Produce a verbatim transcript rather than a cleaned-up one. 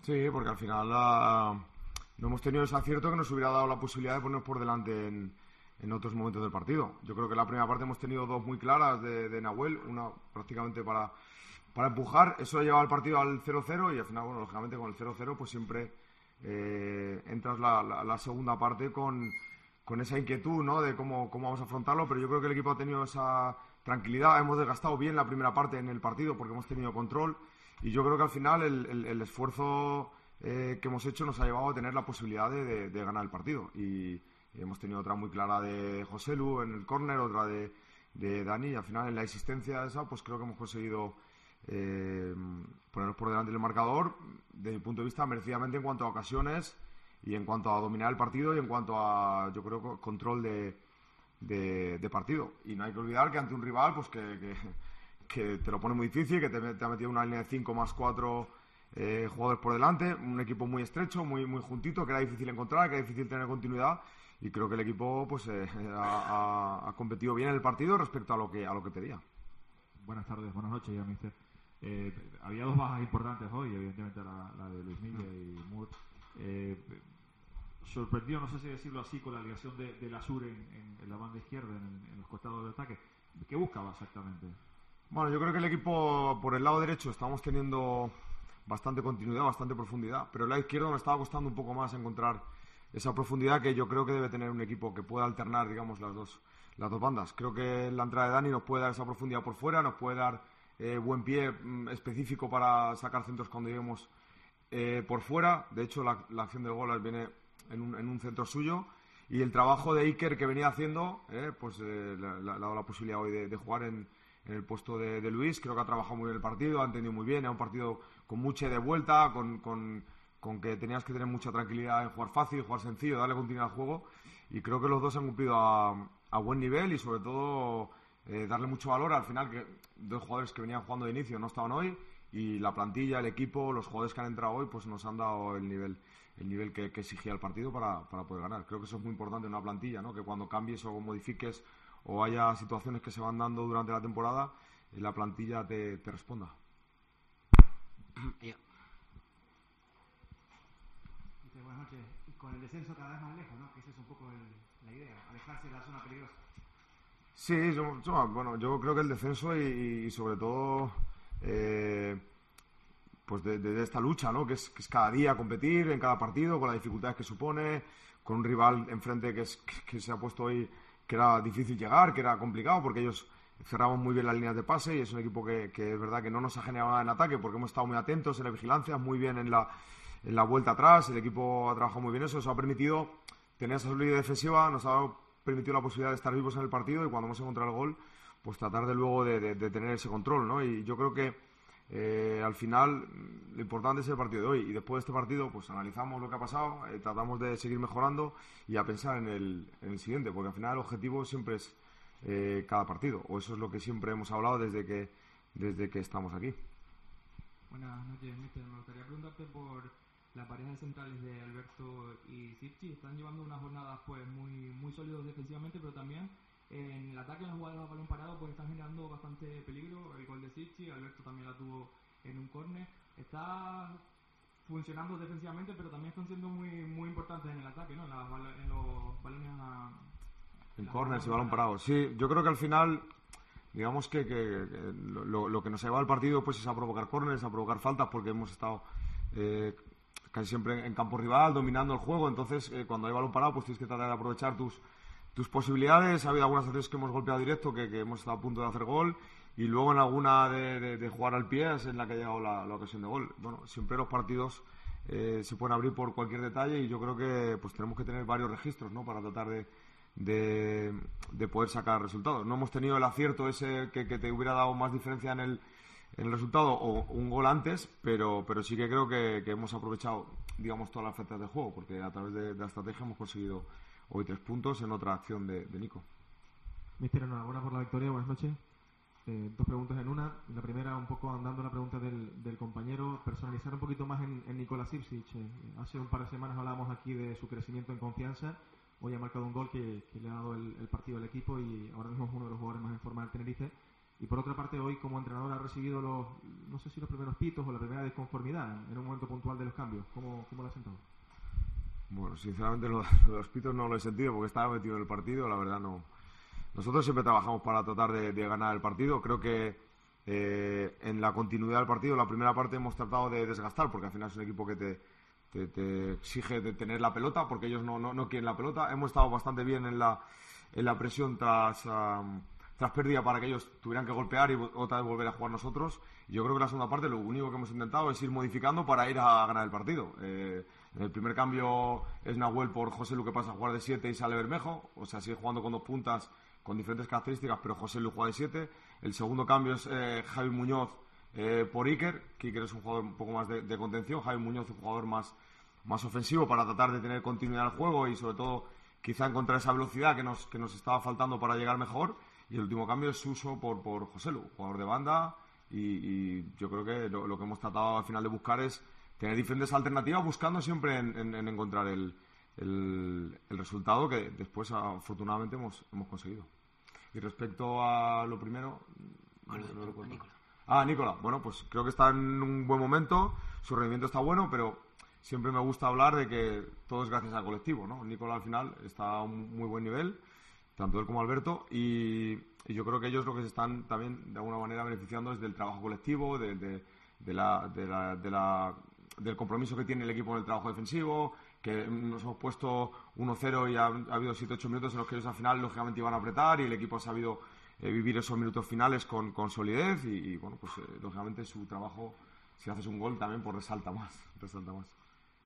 Sí, porque al final la, no hemos tenido ese acierto que nos hubiera dado la posibilidad de ponernos por delante en, en otros momentos del partido. Yo creo que en la primera parte hemos tenido dos muy claras de, de Nahuel, una prácticamente para, para empujar. Eso llevaba el partido al cero cero y al final, bueno, lógicamente con el cero cero pues siempre eh, entras la, la, la segunda parte con, con esa inquietud, ¿no?, de cómo, cómo vamos a afrontarlo, pero yo creo que el equipo ha tenido esa tranquilidad. Hemos desgastado bien la primera parte en el partido porque hemos tenido control. Y yo creo que al final el, el, el esfuerzo eh, que hemos hecho nos ha llevado a tener la posibilidad de, de, de ganar el partido. Y, y hemos tenido otra muy clara de José Lu en el córner, otra de, de Dani. Y al final en la existencia esa, pues creo que hemos conseguido eh, ponernos por delante del marcador, desde mi punto de vista, merecidamente en cuanto a ocasiones y en cuanto a dominar el partido y en cuanto a, yo creo, control de, de, de partido. Y no hay que olvidar que ante un rival, pues que... que que te lo pone muy difícil, que te, te ha metido una línea de cinco más cuatro eh, jugadores por delante, un equipo muy estrecho, muy muy juntito, que era difícil encontrar, que era difícil tener continuidad, y creo que el equipo pues eh, ha, ha, ha competido bien en el partido respecto a lo que a lo que pedía. Buenas tardes, buenas noches ya, mister. Eh, había dos bajas importantes hoy, evidentemente la, la de Luis Milla y Moore. Eh, sorprendió, no sé si decirlo así, con la ligación de, de Lasur en, en, en la banda izquierda, en, en los costados del ataque. ¿Qué buscaba exactamente? Bueno, yo creo que el equipo por el lado derecho estamos teniendo bastante continuidad, bastante profundidad, pero el lado izquierdo nos estaba costando un poco más encontrar esa profundidad que yo creo que debe tener un equipo que pueda alternar, digamos, las dos las dos bandas. Creo que la entrada de Dani nos puede dar esa profundidad por fuera, nos puede dar eh, buen pie mm, específico para sacar centros cuando lleguemos eh, por fuera. De hecho, la, la acción del gol viene en un, en un centro suyo, y el trabajo de Iker que venía haciendo, eh, pues eh, le, le ha dado la posibilidad hoy de, de jugar en en el puesto de, de Luis. Creo que ha trabajado muy bien el partido, ha entendido muy bien, es un partido con mucha de vuelta, con, con, con que tenías que tener mucha tranquilidad en jugar fácil, jugar sencillo, darle continuidad al juego, y creo que los dos han cumplido a, a buen nivel y sobre todo eh, darle mucho valor al final, que dos jugadores que venían jugando de inicio no estaban hoy, y la plantilla, el equipo, los jugadores que han entrado hoy pues nos han dado el nivel el nivel que, que exigía el partido para, para poder ganar. Creo que eso es muy importante en una plantilla, ¿no?, que cuando cambies o modifiques o haya situaciones que se van dando durante la temporada, la plantilla te, te responda. Yeah. Buenas noches. Y con el descenso cada vez más lejos, ¿no?, que esa es un poco el, la idea, alejarse de la zona peligrosa. Sí, yo, yo, bueno, yo creo que el descenso y, y sobre todo eh, pues de, de esta lucha, ¿no?, que es, que es cada día competir en cada partido, con las dificultades que supone, con un rival enfrente que, es, que, que se ha puesto hoy, que era difícil llegar, que era complicado, porque ellos cerraban muy bien las líneas de pase, y es un equipo que, que es verdad que no nos ha generado nada en ataque, porque hemos estado muy atentos en la vigilancia, muy bien en la, en la vuelta atrás, el equipo ha trabajado muy bien eso, eso ha permitido tener esa solidez defensiva, nos ha permitido la posibilidad de estar vivos en el partido, y cuando hemos encontrado el gol, pues tratar de luego de, de, de tener ese control, ¿no? Y yo creo que eh, al final lo importante es el partido de hoy, y después de este partido pues analizamos lo que ha pasado, eh, tratamos de seguir mejorando y a pensar en el, en el siguiente, porque al final el objetivo siempre es eh, cada partido, o eso es lo que siempre hemos hablado desde que desde que estamos aquí. Buenas noches, mister. Me gustaría preguntarte por la pareja de centrales de Alberto y Sirchi. Están llevando unas jornadas pues muy muy sólidos defensivamente, pero también en el ataque, en las jugadas a balón parado, pues están generando bastante peligro. El gol de Sirchi, Alberto también la tuvo en un córner. Está funcionando defensivamente, pero también están siendo muy muy importantes en el ataque, ¿no? En, las, en los balones a... En córner y balón parado. Sí, yo creo que al final, digamos que, que, que lo, lo que nos ha llevado al partido pues es a provocar córneres, a provocar faltas, porque hemos estado eh, casi siempre en campo rival, dominando el juego. Entonces, eh, cuando hay balón parado, pues tienes que tratar de aprovechar tus tus posibilidades. Ha habido algunas veces que hemos golpeado directo, que, que hemos estado a punto de hacer gol, y luego en alguna de, de, de jugar al pie es en la que ha llegado la, la ocasión de gol. Bueno, siempre los partidos eh, se pueden abrir por cualquier detalle, y yo creo que pues tenemos que tener varios registros, ¿no?, para tratar de, de, de poder sacar resultados. No hemos tenido el acierto ese que, que te hubiera dado más diferencia en el, en el resultado o un gol antes, pero, pero sí que creo que, que hemos aprovechado, digamos, todas las facetas del juego, porque a través de, de la estrategia hemos conseguido hoy tres puntos en otra acción de, de Nico. Mister, enhorabuena por la victoria, buenas noches. Eh, dos preguntas en una. La primera, un poco andando la pregunta del, del compañero, personalizar un poquito más en, en Nikola Sirčić. Eh, hace un par de semanas hablábamos aquí de su crecimiento en confianza. Hoy ha marcado un gol que, que le ha dado el, el partido al equipo, y ahora mismo es uno de los jugadores más en forma del Tenerife. Y por otra parte, hoy como entrenador ha recibido los, no sé si los primeros pitos o la primera disconformidad en, en un momento puntual de los cambios. ¿Cómo, cómo lo ha sentado? Bueno, sinceramente los, los pitos no lo he sentido porque estaba metido en el partido, la verdad no. Nosotros siempre trabajamos para tratar de, de ganar el partido. Creo que eh, en la continuidad del partido, la primera parte hemos tratado de desgastar, porque al final es un equipo que te, te, te exige de tener la pelota, porque ellos no, no, no quieren la pelota. Hemos estado bastante bien en la, en la presión tras, um, tras pérdida para que ellos tuvieran que golpear y otra vez volver a jugar nosotros. Y yo creo que en la segunda parte lo único que hemos intentado es ir modificando para ir a ganar el partido. Eh, en el primer cambio es Nahuel por José Lu, que pasa a jugar de siete y sale Bermejo, o sea, sigue jugando con dos puntas con diferentes características, pero José Lu juega de siete. El segundo cambio es eh, Javi Muñoz eh, por Iker, que Iker es un jugador un poco más de, de contención, Javi Muñoz un jugador más, más ofensivo para tratar de tener continuidad al juego y sobre todo quizá encontrar esa velocidad que nos, que nos estaba faltando para llegar mejor. Y el último cambio es Suso por, por José Lu, jugador de banda, y, y yo creo que lo, lo que hemos tratado al final de buscar es tener diferentes alternativas, buscando siempre en, en, en encontrar el, el, el resultado que después afortunadamente hemos, hemos conseguido. Y respecto a lo primero... Bueno, no, no lo a Nicola. Ah, Nicola. Bueno, pues creo que está en un buen momento, su rendimiento está bueno, pero siempre me gusta hablar de que todo es gracias al colectivo, ¿no? Nicola al final está a un muy buen nivel, tanto él como Alberto, y, y yo creo que ellos lo que se están también de alguna manera beneficiando es del trabajo colectivo, de, de, de la, de la, de la, del compromiso que tiene el equipo en el trabajo defensivo, que nos hemos puesto uno cero y ha, ha habido siete ocho minutos en los que ellos al final lógicamente iban a apretar y el equipo ha sabido eh, vivir esos minutos finales con, con solidez y, y bueno, pues eh, lógicamente su trabajo, si haces un gol también pues resalta más, resalta más.